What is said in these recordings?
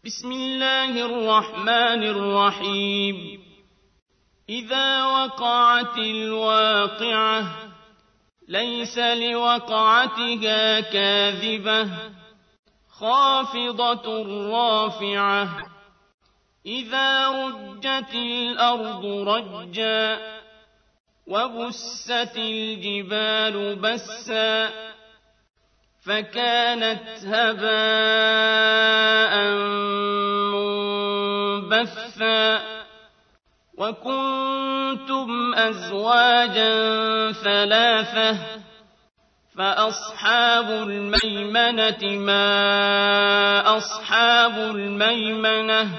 بسم الله الرحمن الرحيم إذا وقعت الواقعة ليس لوقعتها كاذبة خافضة رافعة إذا رجت الأرض رجا وبست الجبال بسا فكانت هباء منبثا وكنتم أزواجا ثلاثة فأصحاب الميمنة ما أصحاب الميمنة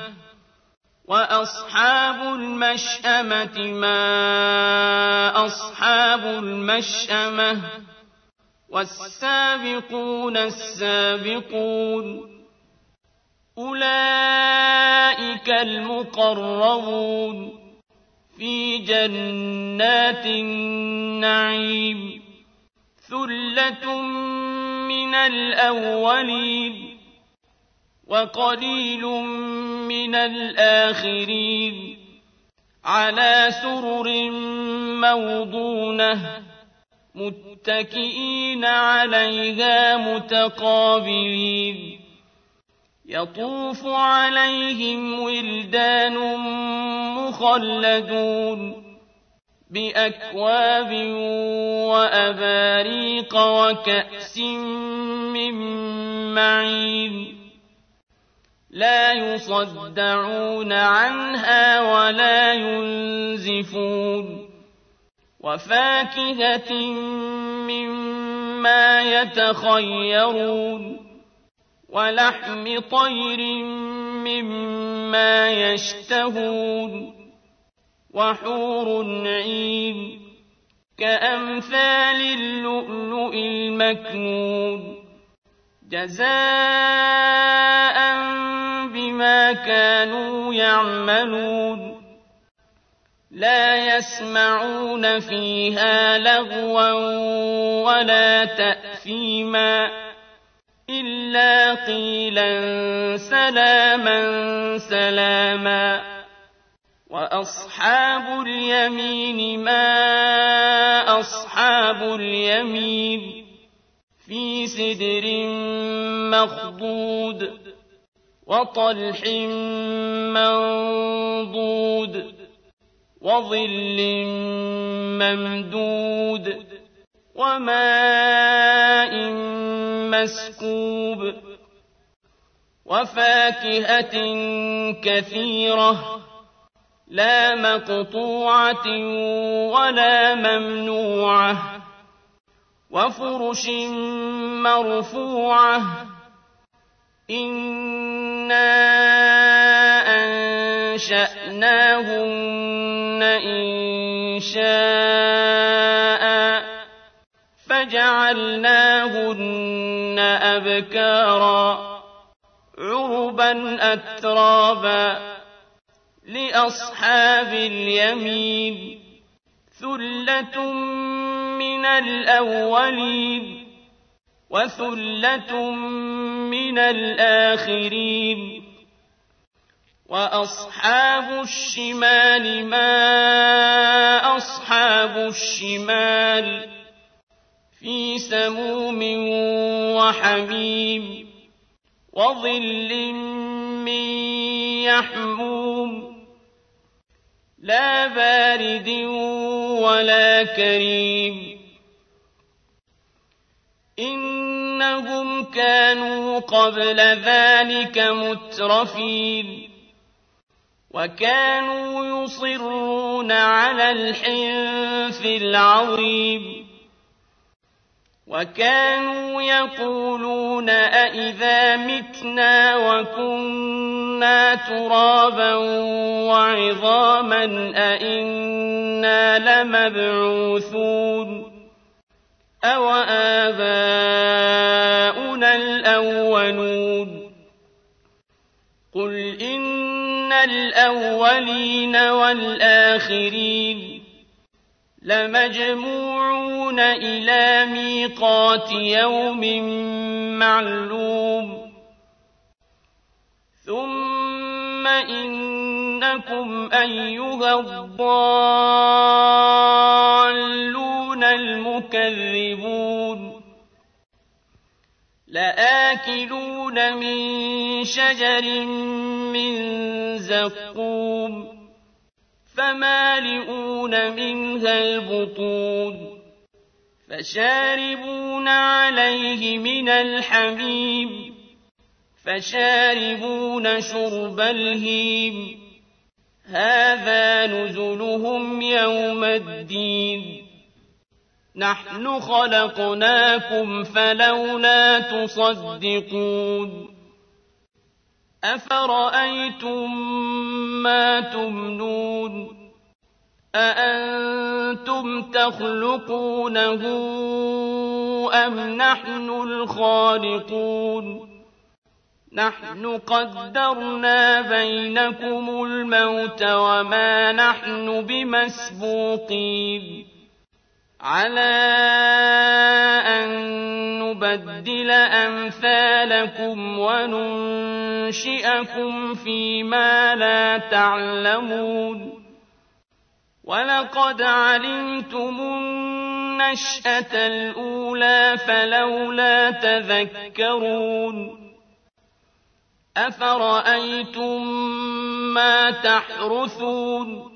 وأصحاب المشأمة ما أصحاب المشأمة والسابقون السابقون أولئك المقربون في جنات النعيم ثلة من الأولين وقليل من الآخرين على سرر موضونة متكئين عليها متقابلين يطوف عليهم ولدان مخلدون بأكواب وأباريق وكأس من معين لا يصدعون عنها ولا ينزفون وفاكهة مما يتخيرون ولحم طير مما يشتهون وحور عين كأمثال اللؤلؤ المكنون جزاء بما كانوا يعملون لا يسمعون فيها لغوا ولا تأثيما إلا قيلا سلاما سلاما وأصحاب اليمين ما أصحاب اليمين في سدر مخضود وطلح منضود وظل ممدود وماء مسكوب وفاكهة كثيرة لا مقطوعة ولا ممنوعة وفرش مرفوعة إنا أنشأناهن إنشاء فجعلناهن أبكارا عربا أترابا لأصحاب اليمين ثلة من الأولين وثلة من الآخرين وأصحاب الشمال ما أصحاب الشمال في سموم وحميم وظل من يحموم لا بارد ولا كريم إنهم كانوا قبل ذلك مترفين وكانوا يصرون على الحنث العظيم وكانوا يقولون أئذا متنا وكنا ترابا وعظاما أئنا لمبعوثون أو آباؤنا الأولون قل إن الأولين والآخرين لمجموعون إلى ميقات يوم معلوم ثم إنكم أيها الضالون المكذبون لآكلون من شجر من زقوم فمالئون منها البطون فشاربون عليه من الحميم فشاربون شرب الهيم هذا نزلهم يوم الدين نحن خلقناكم فلولا تصدقون أفرأيتم ما تمنون أأنتم تخلقونه أم نحن الخالقون نحن قدرنا بينكم الموت وما نحن بمسبوقين على أن نبدل أمثالكم وننشئكم فيما لا تعلمون ولقد علمتم النشأة الأولى فلولا تذكرون أفرأيتم ما تحرثون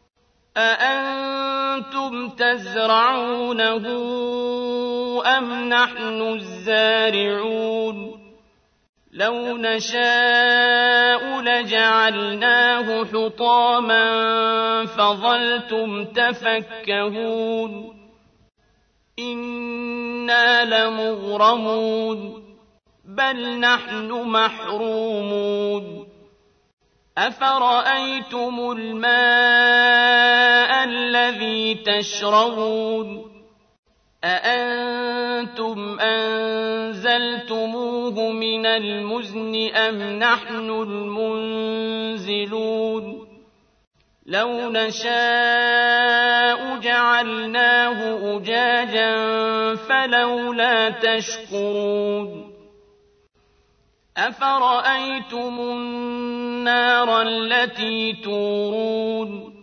أأنتم تزرعونه أم نحن الزارعون لو نشاء لجعلناه حطاما فظلتم تفكهون إنا لمغرمون بل نحن محرومون أفرأيتم الماء الذي تشربون أأنتم أنزلتموه من المزن أم نحن المنزلون لو نشاء جعلناه أجاجا فلولا تشكرون أفرأيتم النار التي تورون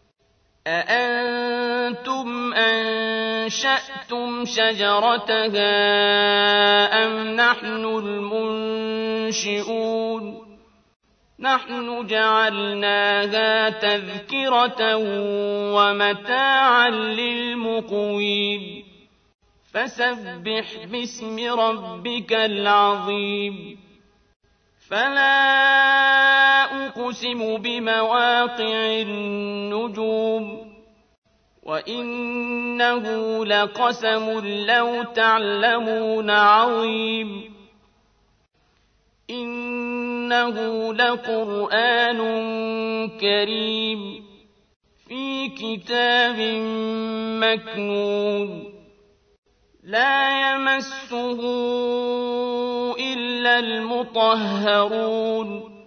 أأنتم أنشأتم شجرتها أم نحن المنشئون نحن جعلناها تذكرة ومتاعا للمقوين فسبح باسم ربك العظيم فلا أقسم بمواقع النجوم وإنه لقسم لو تعلمون عظيم إنه لقرآن كريم في كتاب مكنون لا يمسه إلا المطهرون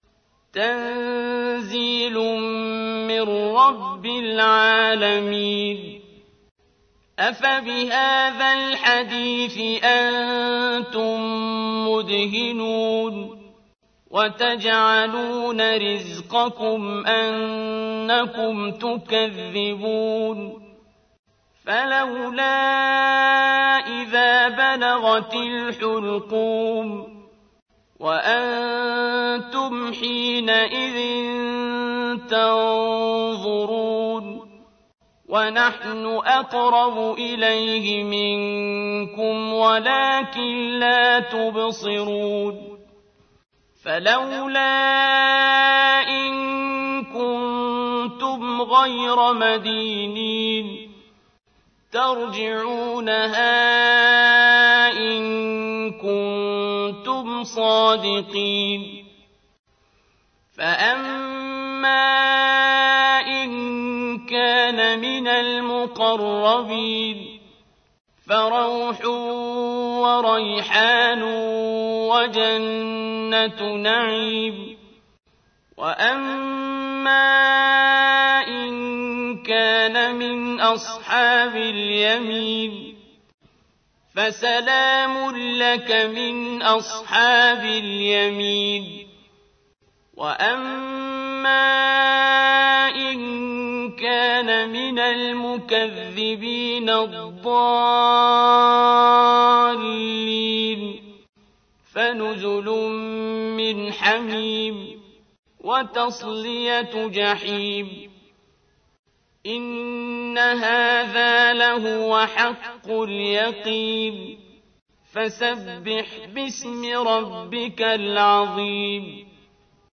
تنزيل من رب العالمين أفبهذا الحديث أنتم مدهنون وتجعلون رزقكم أنكم تكذبون فلولا إذا بلغت الحلقوم وأنتم حينئذ تنظرون ونحن أقرب إليه منكم ولكن لا تبصرون فلولا إن كنتم غير مدينين ترجعونها إن كنتم صادقين فأما إن كان من المقربين فروح وريحان وجنة نعيم وأما إن كان من أصحاب اليمين فسلام لك من أصحاب اليمين وَأَمَّا إِن كَانَ مِنَ الْمُكَذِّبِينَ الضَّالِّينَ فَنُزُلٌ مِّنْ حَمِيمٍ وَتَصْلِيَةُ جَحِيمٍ إِنَّ هَٰذَا لَهُوَ حَقُّ الْيَقِينِ فَسَبِّحْ بِاسْمِ رَبِّكَ الْعَظِيمِ